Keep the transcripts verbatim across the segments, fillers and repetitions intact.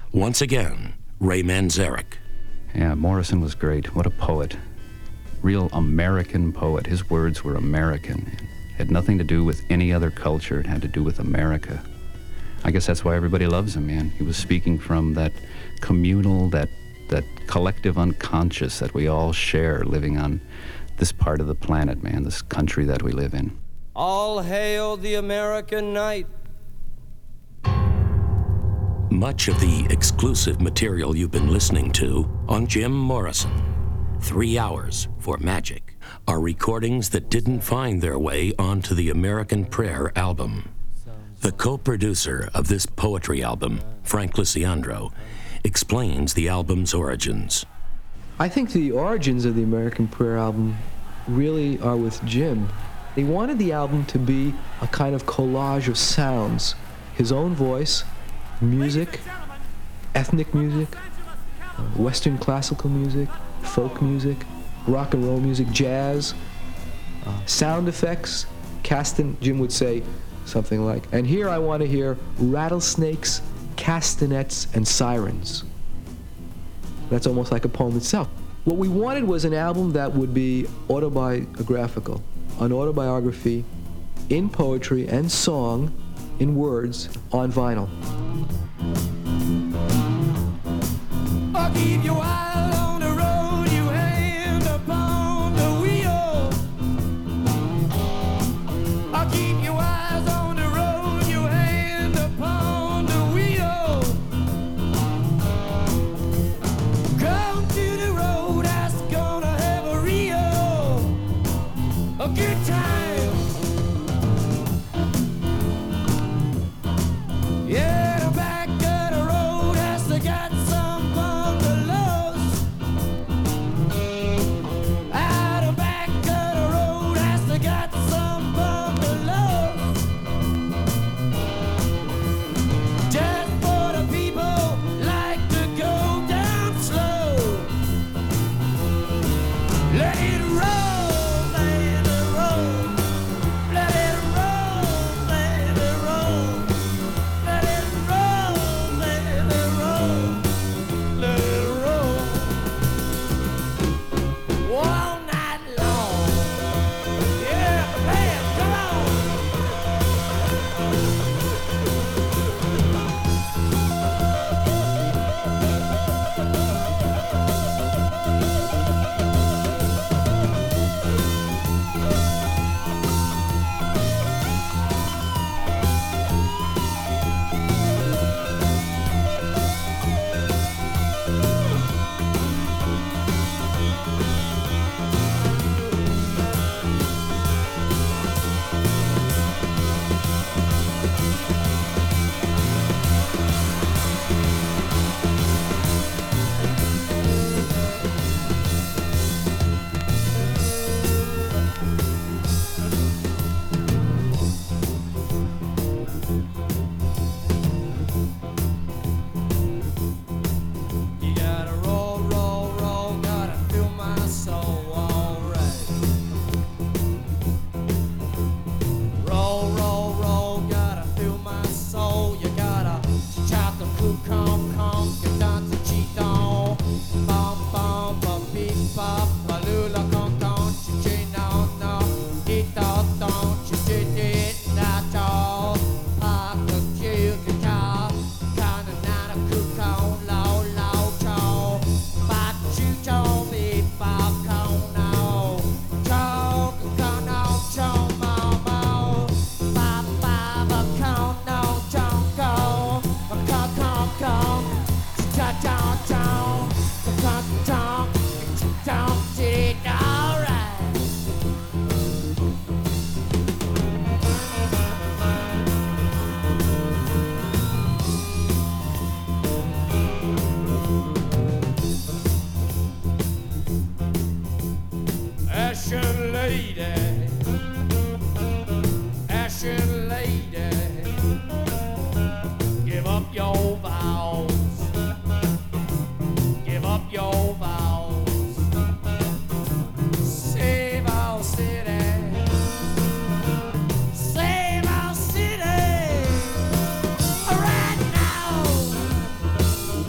Once again, Ray Manzarek. Yeah, Morrison was great. What a poet. Real American poet. His words were American. It had nothing to do with any other culture. It had to do with America. I guess that's why everybody loves him, man. He was speaking from that communal, that that collective unconscious that we all share living on this part of the planet, man, this country that we live in. All hail the American night. Much of the exclusive material you've been listening to on Jim Morrison, Three Hours for Magic, are recordings that didn't find their way onto the American Prayer album. The co-producer of this poetry album, Frank Lisiandro, explains the album's origins. I think the origins of the American Prayer album really are with Jim. They wanted the album to be a kind of collage of sounds. His own voice, music, ethnic music, uh, Western classical music, folk music, rock and roll music, jazz, uh, sound effects. Castan, Jim would say something like, and here I want to hear rattlesnakes, castanets, and sirens. That's almost like a poem itself. What we wanted was an album that would be autobiographical, an autobiography in poetry and song, in words, on vinyl. I'll keep you wild on the road, you hand upon the wheel. I'll keep you eyes on the road, you hand upon the wheel. Come to the road, that's gonna have a real, a good time. Yeah, the back of the road has to got some bungalows. Out the back of the road has to got some bungalows. Just for the people like to go down slow. Let it roll, let it roll. Let it roll, let it roll. Let it roll, let it roll, let it roll, all night long. Yeah, man, come You gotta roll, roll, roll, gotta feel my soul, alright. Roll, roll, roll, gotta feel my soul. You gotta chop the cool, come, come, get down to cheat on. Bum, bum, bum, beep, bop, palula, con, con, chi, no, no. Eat, don't, don't, you did it, that's all. I could kill the car, kinda not a cook on, low, low, chow. But you told me, Bob, come now. Chow, come now, chow, mau, mau. Ba, ba, ba, come now, chow, go. Come, come, come. Cha, cha, cha. Come, come, come. Did it all right. Ashen lady, ashen lady, give up your vows, give up your vows, save our city, save our city, right now.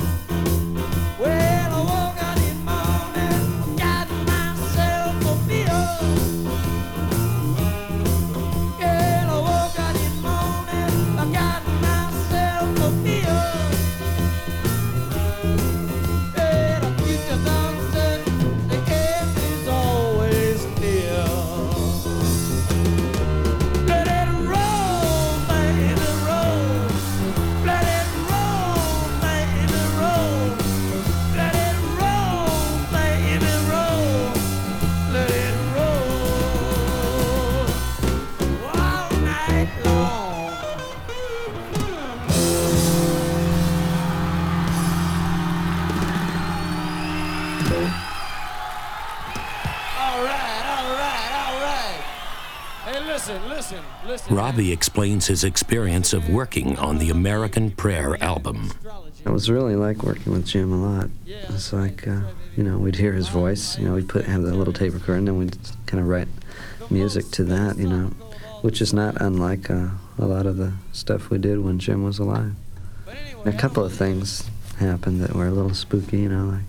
listen, listen, listen. Robbie explains his experience of working on the American Prayer album. It was really like working with Jim a lot. It's like, uh, you know, we'd hear his voice, you know, we'd put have the little tape recorder, and then we'd kind of write music to that, you know, which is not unlike uh, a lot of the stuff we did when Jim was alive. A couple of things happened that were a little spooky, you know, like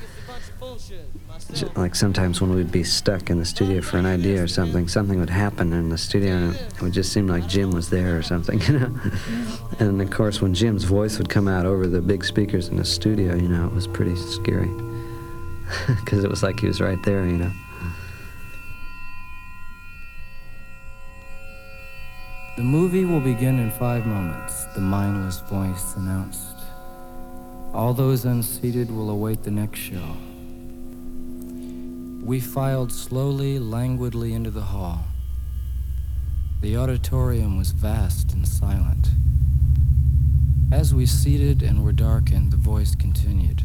like sometimes when we'd be stuck in the studio for an idea or something, something would happen in the studio and it would just seem like Jim was there or something, you know. And of course, when Jim's voice would come out over the big speakers in the studio, you know, it was pretty scary because it was like he was right there, you know. The movie will begin in five moments, the mindless voice announced. All those unseated will await the next show. We filed slowly, languidly into the hall. The auditorium was vast and silent. As we seated and were darkened, the voice continued.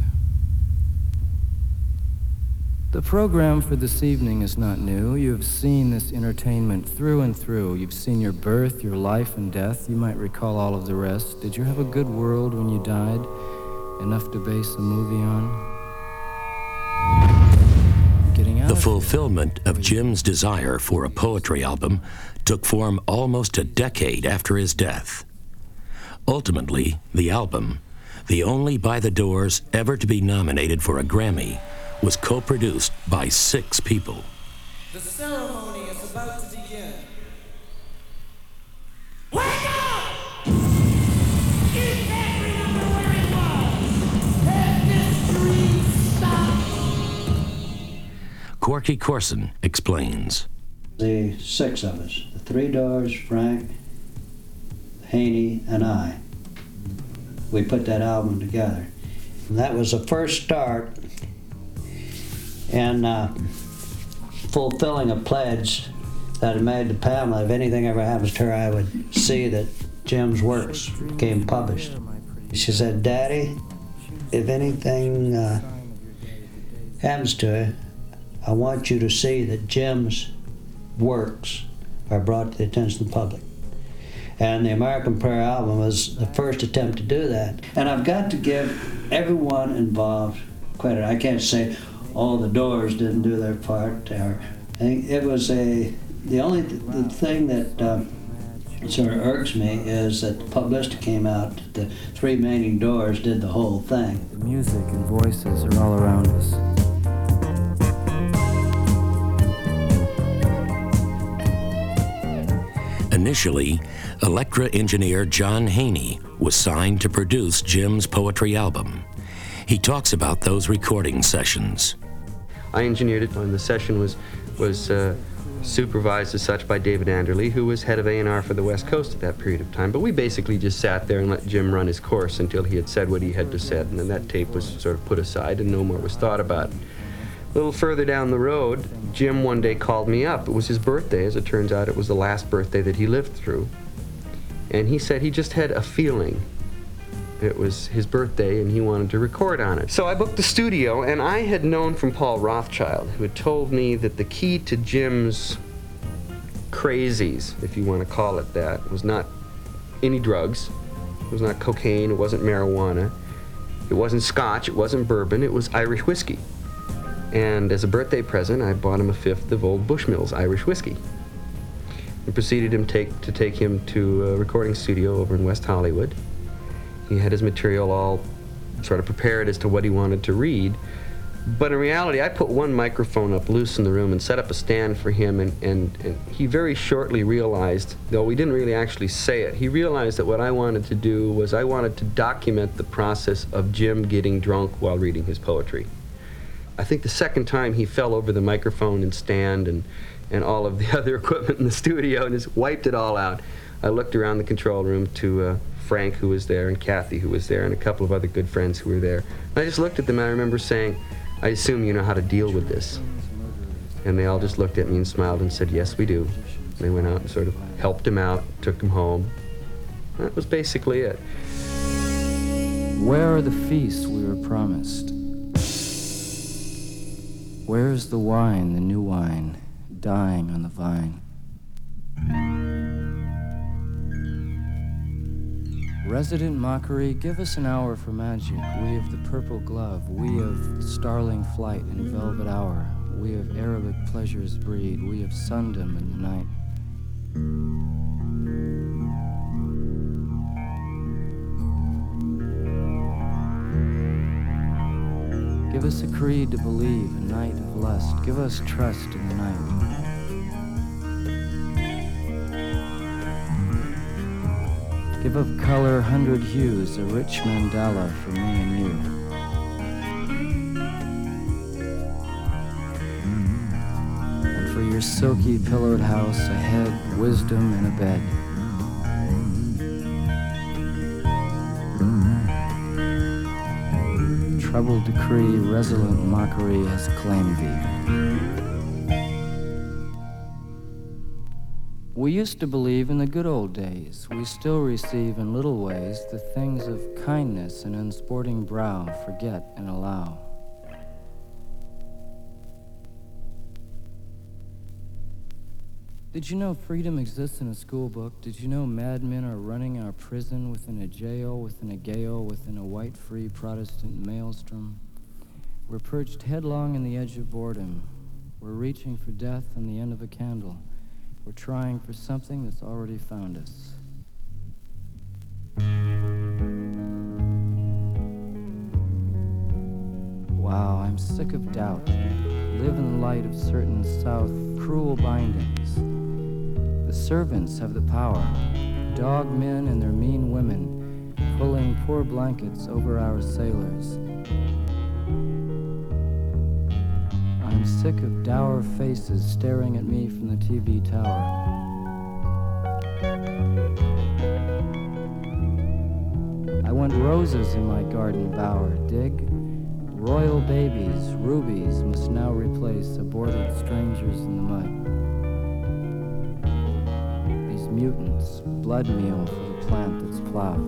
The program for this evening is not new. You have seen this entertainment through and through. You've seen your birth, your life and death. You might recall all of the rest. Did you have a good world when you died? Enough to base a movie on? The fulfillment of Jim's desire for a poetry album took form almost a decade after his death. Ultimately, the album, the only By the Doors ever to be nominated for a Grammy, was co-produced by six people. The ceremony is about to begin. Wake up! Is everyone where it was? Has this dream stopped? Corky Corson explains. The six of us, the Three Doors, Frank, Haney, and I, we put that album together. And that was the first start in uh, fulfilling a pledge that I made to Pamela. If anything ever happens to her, I would see that Jim's works became published. She said, "Daddy, if anything uh, happens to her, I want you to see that Jim's works are brought to the attention of the public." And the American Prayer album was the first attempt to do that. And I've got to give everyone involved credit. I can't say, oh, the Doors didn't do their part. Or, I think it was a, the only th- the thing that um, sort of irks me is that the publicity came out that the three remaining Doors did the whole thing. The music and voices are all around us. Initially, Elektra engineer John Haney was signed to produce Jim's poetry album. He talks about those recording sessions. I engineered it, and the session was was uh, supervised as such by David Anderle, who was head of A and R for the West Coast at that period of time. But we basically just sat there and let Jim run his course until he had said what he had to say, and then that tape was sort of put aside and no more was thought about. A little further down the road, Jim one day called me up. It was his birthday. As it turns out, it was the last birthday that he lived through. And he said he just had a feeling it was his birthday and he wanted to record on it. So I booked the studio, and I had known from Paul Rothchild, who had told me that the key to Jim's crazies, if you want to call it that, was not any drugs. It was not cocaine. It wasn't marijuana. It wasn't scotch. It wasn't bourbon. It was Irish whiskey. And as a birthday present, I bought him a fifth of Old Bushmills Irish whiskey. And proceeded him take, to take him to a recording studio over in West Hollywood. He had his material all sort of prepared as to what he wanted to read. But in reality, I put one microphone up loose in the room and set up a stand for him, and, and, and he very shortly realized, though we didn't really actually say it, he realized that what I wanted to do was I wanted to document the process of Jim getting drunk while reading his poetry. I think the second time he fell over the microphone and stand and, and all of the other equipment in the studio and just wiped it all out. I looked around the control room to uh, Frank, who was there, and Kathy, who was there, and a couple of other good friends who were there. And I just looked at them, and I remember saying, "I assume you know how to deal with this." And they all just looked at me and smiled and said, "Yes, we do." And they went out and sort of helped him out, took him home. That was basically it. Where are the feasts we were promised? Where is the wine, the new wine, dying on the vine? Resident Mockery, give us an hour for magic. We of the purple glove, we of starling flight and velvet hour, we of Arabic pleasures breed, we of sundom in the night. Give us a creed to believe, a night of lust. Give us trust in the night. Give of color hundred hues, a rich mandala for me and you. And for your silky pillowed house, a head, wisdom, and a bed. Troubled decree, resolute mockery has claimed thee. We used to believe in the good old days. We still receive in little ways the things of kindness and unsporting brow forget and allow. Did you know freedom exists in a school book? Did you know madmen are running our prison within a jail, within a gale, within a white free Protestant maelstrom? We're perched headlong in the edge of boredom. We're reaching for death on the end of a candle. We're trying for something that's already found us. Wow, I'm sick of doubt. Live in the light of certain South cruel bindings. The servants have the power. Dog men and their mean women pulling poor blankets over our sailors. I'm sick of dour faces staring at me from the T V tower. I want roses in my garden bower, dig? Royal babies, rubies, must now replace aborted strangers in the mud. These mutants, blood meal for the plant that's plowed.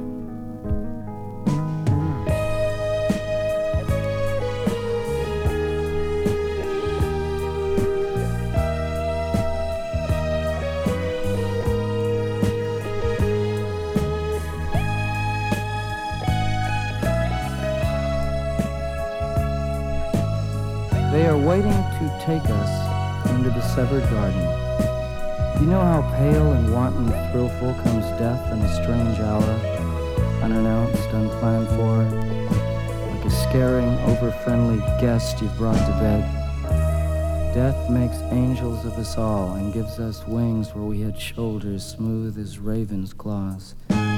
They are waiting to take us into the severed garden. You know how pale and wanton thrillful comes death in a strange hour, unannounced, unplanned for, like a scaring, over-friendly guest you've brought to bed. Death makes angels of us all and gives us wings where we had shoulders smooth as raven's claws.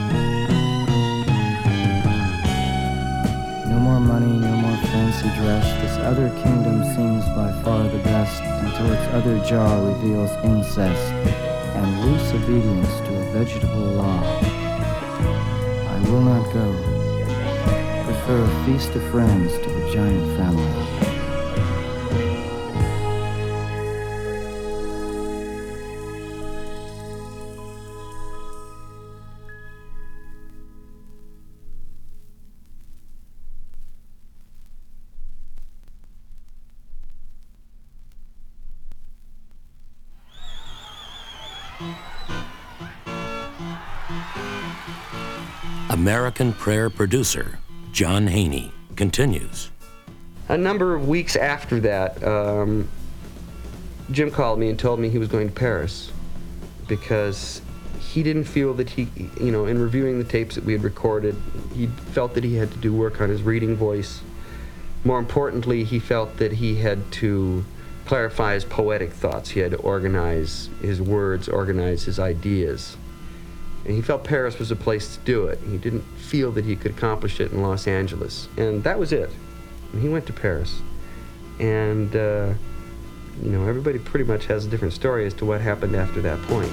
No more money, no more fancy dress. This other kingdom seems by far the best until its other jaw reveals incest and loose obedience to a vegetable law. I will not go. Prefer a feast of friends to the giant family. American Prayer producer John Haney continues. A number of weeks after that, um, Jim called me and told me he was going to Paris because he didn't feel that he, you know, in reviewing the tapes that we had recorded, he felt that he had to do work on his reading voice. More importantly, he felt that he had to clarify his poetic thoughts. He had to organize his words, organize his ideas. And he felt Paris was a place to do it. He didn't feel that he could accomplish it in Los Angeles. And that was it. And he went to Paris. And, uh, you know, everybody pretty much has a different story as to what happened after that point.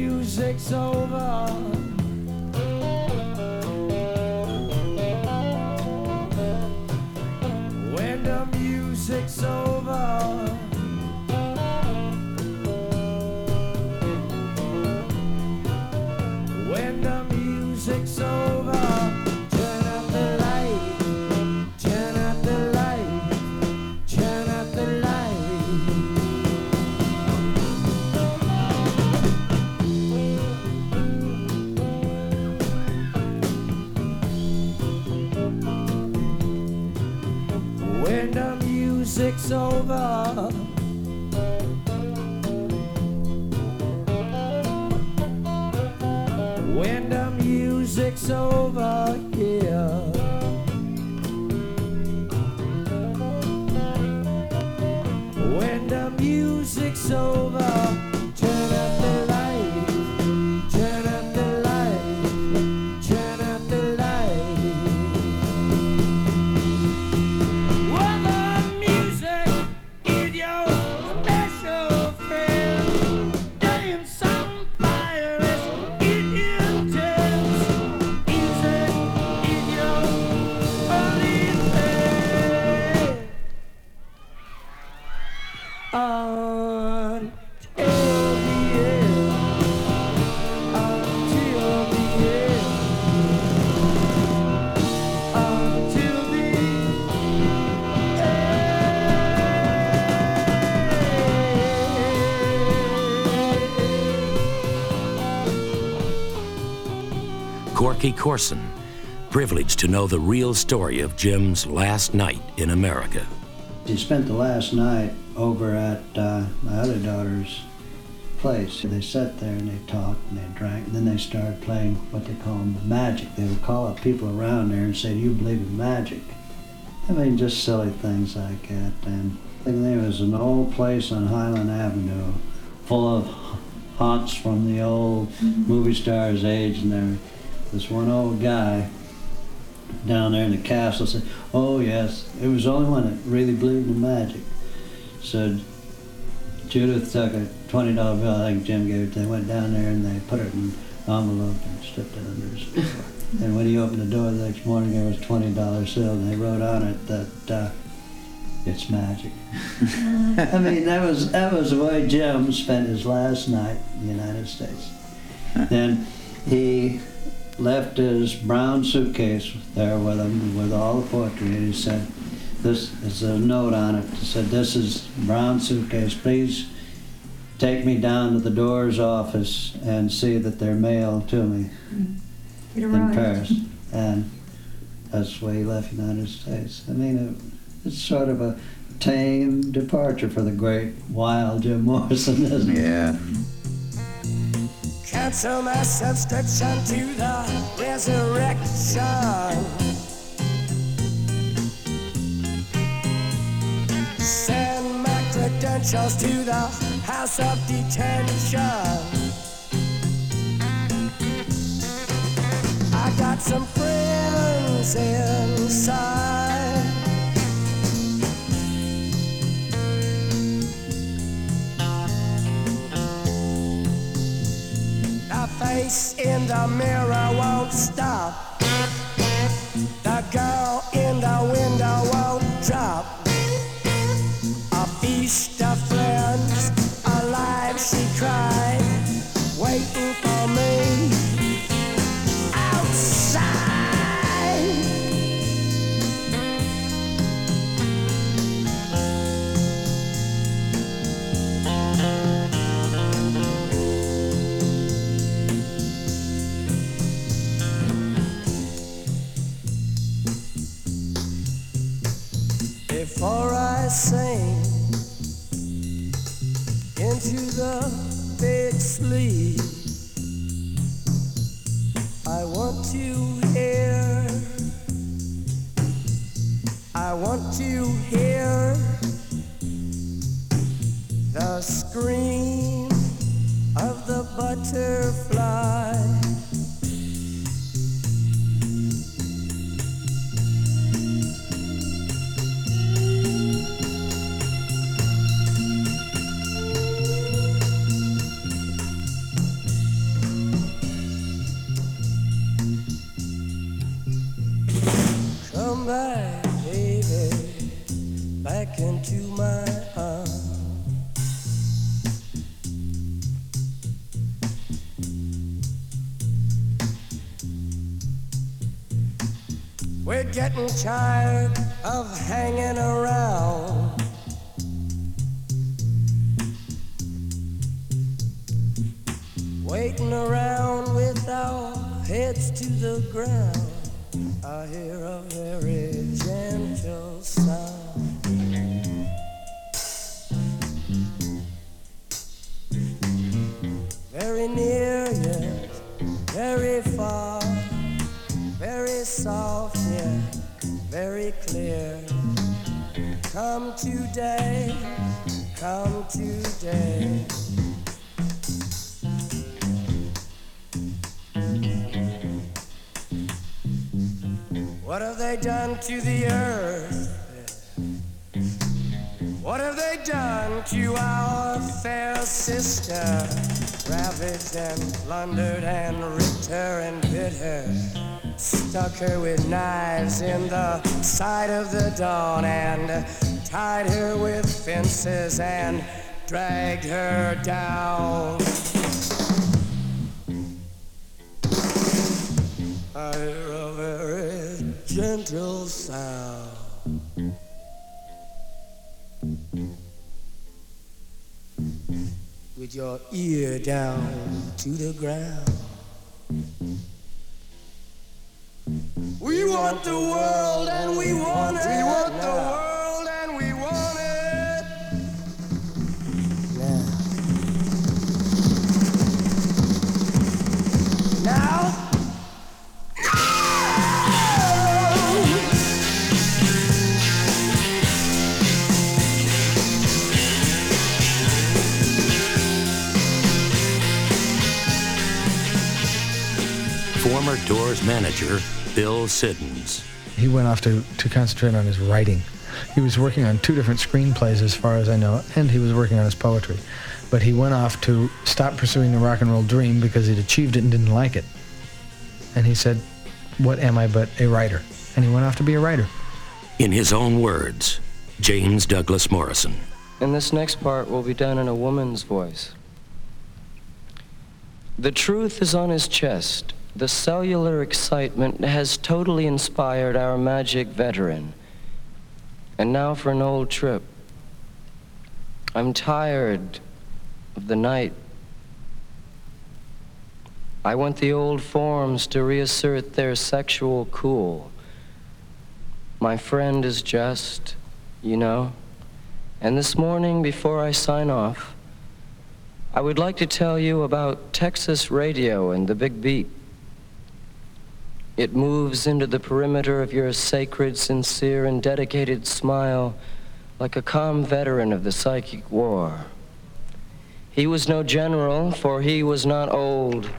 music's over, when the music's over, when the music's over, turn out the light, turn out the light, turn out the light. When the music's over, when the music's over here, when the music's over, turn out the light, turn out the light, turn out the light. Well, the music is your special friend. Damn, some fire is intense. Music is your only friend. Until the end, until the end, until the Corky Corson, privileged to know the real story of Jim's last night in America. He spent the last night over at uh, my other daughter's place. They sat there and they talked and they drank, and then they started playing what they call magic. They would call up people around there and say, "Do you believe in magic?" I mean, just silly things like that. And there was an old place on Highland Avenue full of haunts from the old movie stars' age, and there was one old guy down there in the castle said, "Oh yes," it was the only one that really believed in magic. So Judith took a twenty dollar bill, I think Jim gave it to them, went down there and they put it in an envelope and slipped it under his door. And when he opened the door the next morning, there was twenty dollars bill, and they wrote on it that uh, it's magic. I mean, that was that was the way Jim spent his last night in the United States. Then he left his brown suitcase there with him with all the poetry, and he said, this is a note on it. It said, "This is brown suitcase. Please take me down to the door's office and see that they're mailed to me It in arrived. Paris." And that's the way he left the United States. I mean, it, it's sort of a tame departure for the great, wild Jim Morrison, isn't it? Yeah. Cancel my subscription to the resurrection. Send my credentials to the house of detention. I got some friends inside. The face in the mirror won't stop. The girl in the window won't drop. A feast of friends, alive she cried, waiting for me outside. Before I sing into the big sleep, I want to hear, I want to hear the scream of the butterfly. We're getting tired of hanging around. Waiting around with our heads to the ground. I hear a very gentle sound. Very near, yes, very far, very soft, yeah, very clear. Come today, come today. What have they done to the earth? What have they done to our fair sister? Ravaged and plundered and ripped her and bit her. Stuck her with knives in the side of the dawn and tied her with fences and dragged her down. I hear a very gentle sound. With your ear down to the ground. We want the world and we want it. We want the world and we want it. Now. Now. Former Doors manager Bill Siddons. He went off to, to concentrate on his writing. He was working on two different screenplays as far as I know, and he was working on his poetry. But he went off to stop pursuing the rock and roll dream because he'd achieved it and didn't like it. And he said, what am I but a writer? And he went off to be a writer. In his own words, James Douglas Morrison. And this next part will be done in a woman's voice. The truth is on his chest. The cellular excitement has totally inspired our magic veteran. And now for an old trip. I'm tired of the night. I want the old forms to reassert their sexual cool. My friend is just, you know. And this morning, before I sign off, I would like to tell you about Texas radio and the Big Beat. It moves into the perimeter of your sacred, sincere, and dedicated smile like a calm veteran of the psychic war. He was no general, for he was not old.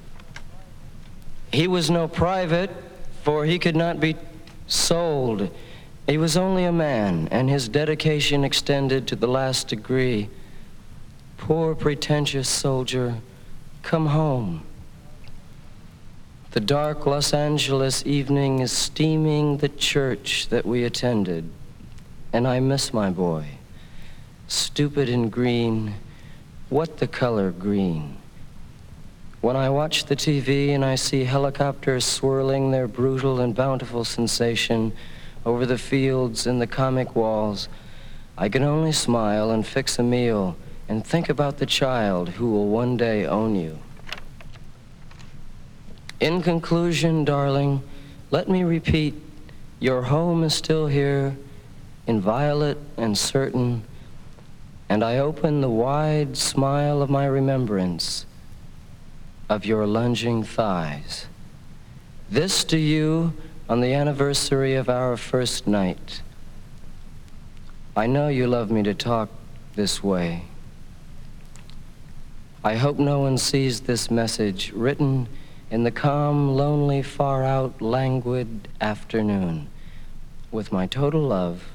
He was no private, for he could not be sold. He was only a man, and his dedication extended to the last degree. Poor pretentious soldier, come home. The dark Los Angeles evening is steaming the church that we attended, and I miss my boy. Stupid and green, what the color green? When I watch the T V and I see helicopters swirling their brutal and bountiful sensation over the fields and the comic walls, I can only smile and fix a meal and think about the child who will one day own you. In conclusion, darling, let me repeat, your home is still here, inviolate and certain, and I open the wide smile of my remembrance of your lunging thighs. This to you on the anniversary of our first night. I know you love me to talk this way. I hope no one sees this message written in the calm, lonely, far-out, languid afternoon. With my total love,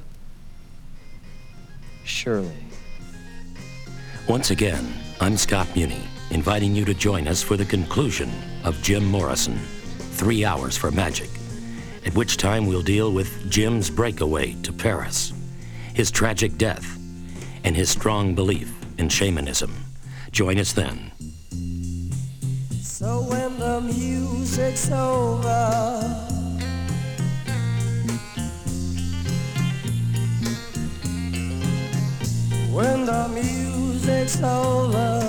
Shirley. Once again, I'm Scott Muni, inviting you to join us for the conclusion of Jim Morrison, Three Hours for Magic, at which time we'll deal with Jim's breakaway to Paris, his tragic death, and his strong belief in shamanism. Join us then. So when the music's over the music's over.